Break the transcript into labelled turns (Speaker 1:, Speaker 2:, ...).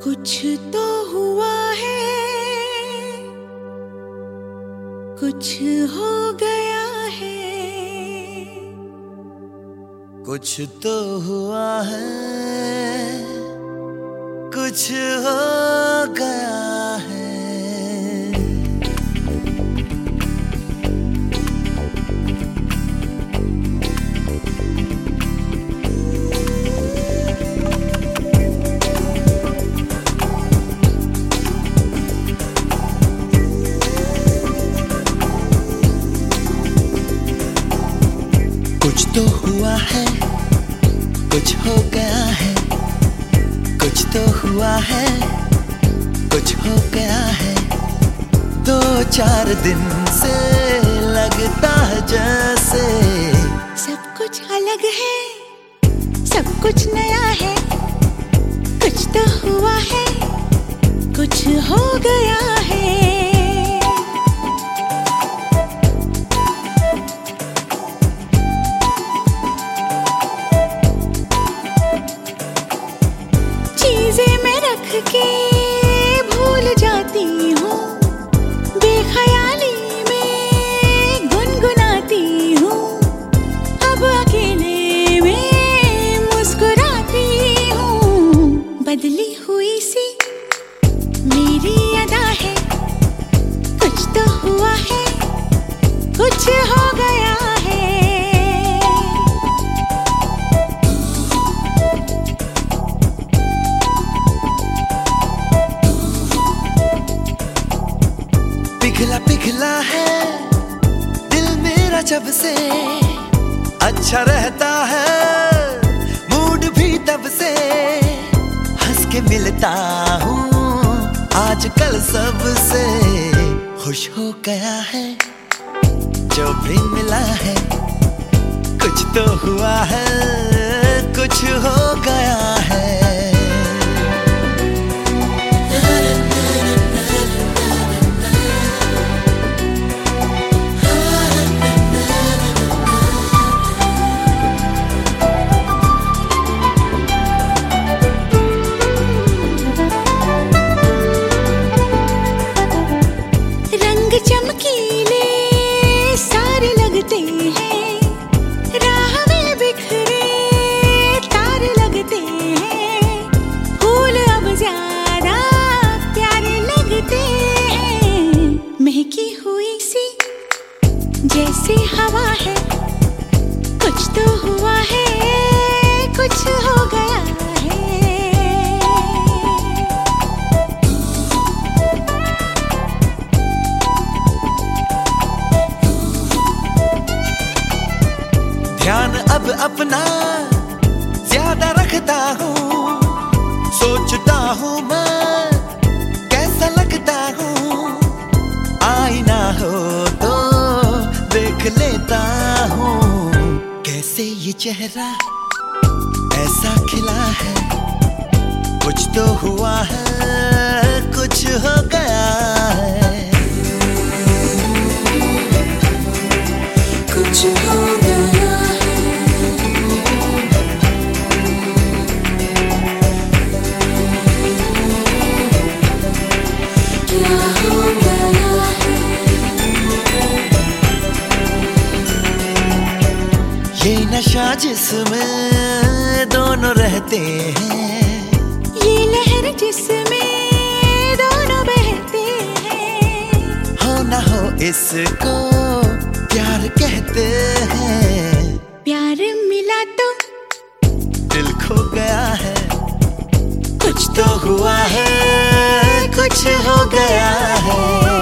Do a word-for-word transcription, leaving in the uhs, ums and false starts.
Speaker 1: कुछ तो हुआ है, कुछ हो गया है,
Speaker 2: कुछ तो हुआ है, कुछ हो गया है। कुछ तो हुआ है, कुछ हो गया है, कुछ तो हुआ है, कुछ हो गया है। दो चार दिन से लगता है जैसे
Speaker 1: सब कुछ अलग है, सब कुछ नया है। कुछ तो हुआ है, कुछ हो गया है। चीजें मैं रख के भूल जाती हूँ, बेख्याली में गुनगुनाती हूँ। अब अकेले में मुस्कुराती हूँ। बदली हुई सी मेरी अदा है, कुछ तो हुआ है, कुछ हो गया है।
Speaker 2: पिघला पिघला है दिल मेरा जब से, अच्छा रहता है मूड भी तब से। हंस के मिलता हूँ आजकल सबसे, खुश हो गया है जो भी मिला है। कुछ तो हुआ है, कुछ हो गया है।
Speaker 1: चमकीले सारे लगते हैं, राह में बिखरे तारे लगते हैं। फूल अब ज्यादा प्यारे लगते हैं। महकी हुई सी जैसे हवा है, कुछ तो हुआ है, कुछ हो गया है।
Speaker 2: ध्यान अब अपना ज्यादा रखता हूँ, सोचता हूँ मैं कैसा लगता हूँ। आईना हो तो देख लेता हूँ, कैसे ये चेहरा ऐसा खिला है। कुछ तो हुआ है, कुछ हो गया है।
Speaker 1: कुछ हो गया है, क्या हो गया है।
Speaker 2: ये नशा जिसमें दोनों रहते हैं,
Speaker 1: ये लहर जिसमें दोनों बहते हैं।
Speaker 2: हो ना हो इसको प्यार कहते हैं।
Speaker 1: प्यार मिला तो
Speaker 2: दिल खो गया है, कुछ तो हुआ है, कुछ हो गया है।